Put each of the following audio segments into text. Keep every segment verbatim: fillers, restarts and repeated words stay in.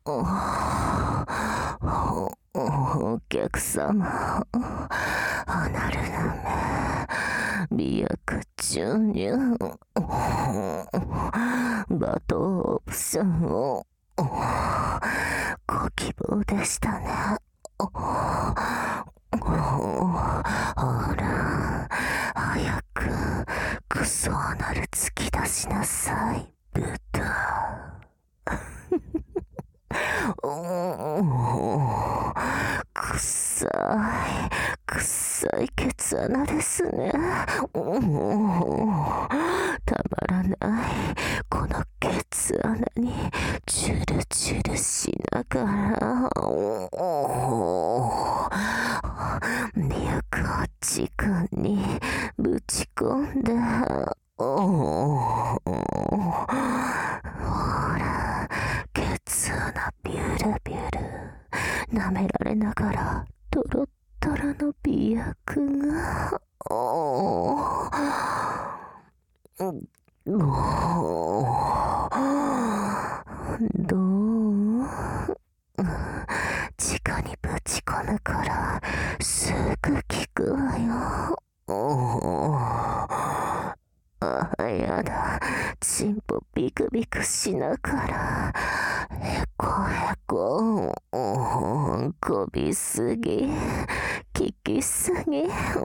お、お客様、離るなめ、美薬注入、バトオプションを、ご希望でしたね。ほら、早くクソアナル突き出しなさい、ブタ。くっさい、くっさいケツ穴ですね。たまらない、このケツ穴にチュルチュルしながら、リアクを時間にぶち込んで、ほら、ケツ穴ビュルビュル舐められながらトロットロの美薬が、おどう直にぶち込むからすぐ効くわよ。あ、やだ、チンポビクビクしながらへこへこ、こびすぎ、効きすぎ、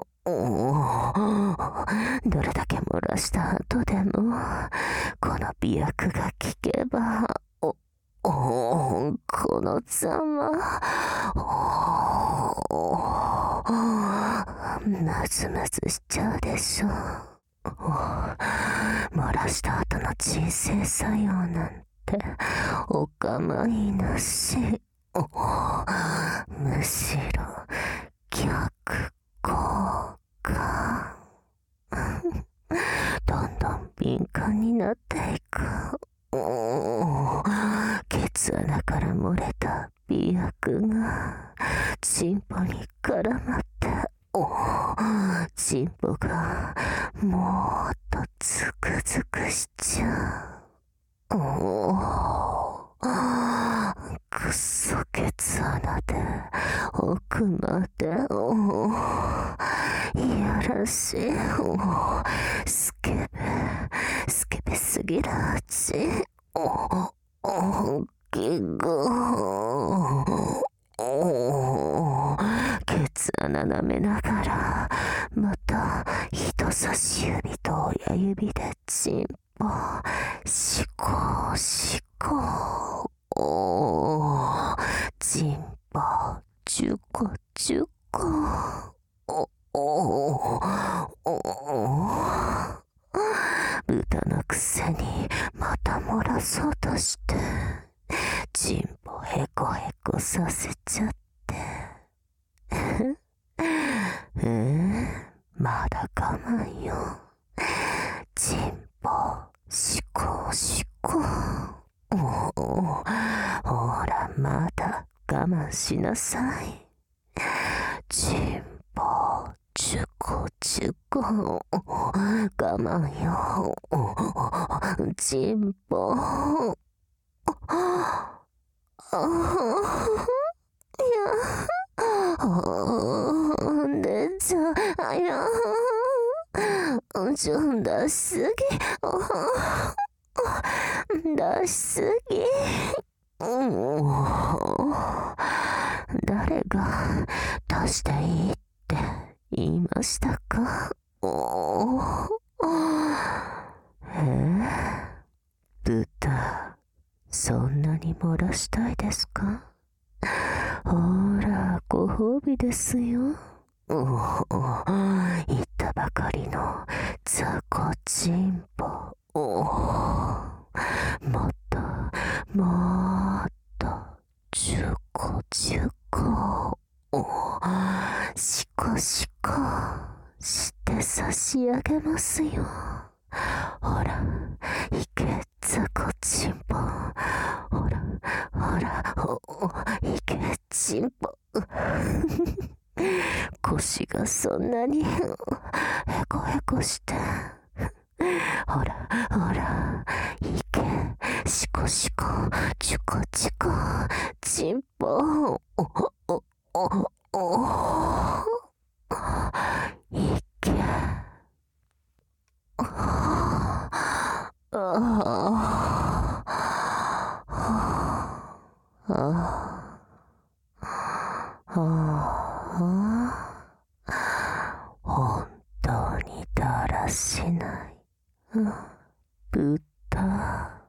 どれだけ漏らした後でもこの美薬が効けば、おおこのざま、ムズムズしちゃうでしょ。漏らした後の鎮静作用なんてお構いなし。むしろ逆効果。どんどん敏感になっていく。ケツ穴から漏れた美薬がチンポに絡まって、チンポがもっとズクズクしちゃう。くっそケツ穴で奥まで、いやらしい、スケベスケベすぎるち、ギグケツ穴舐めながら、また人差し指と親指でチンポシコシコ、チンポチュコチュコ、豚のくせにまた漏らそうとしてチンポヘコヘコさせちゃって、えー、まだ我慢よ。チンポシコシコ、ほらまだ我慢しなさい。チンポチュコチュコ、我慢よ。チンポ、いや、でちゃ、あや、ちょ、出しすぎ、出しすぎ。誰が出していいって言いましたか？えー、豚、そんなに漏らしたいですか？ほら、ご褒美ですよ。言ったばかりの雑魚チンポ。もっと、もっと、ジュコジュコ。シコシコして差し上げますよ。ほら、いけ、雑魚チンポ。ほら、ほら、いけ、チンポ。腰がそんなにへこへこして、ほらほら、いけ、シコシコチュコチュコちんぽ、お、お、お、お、いけ。ああ、ああ、本当にだらしない。ブッダ。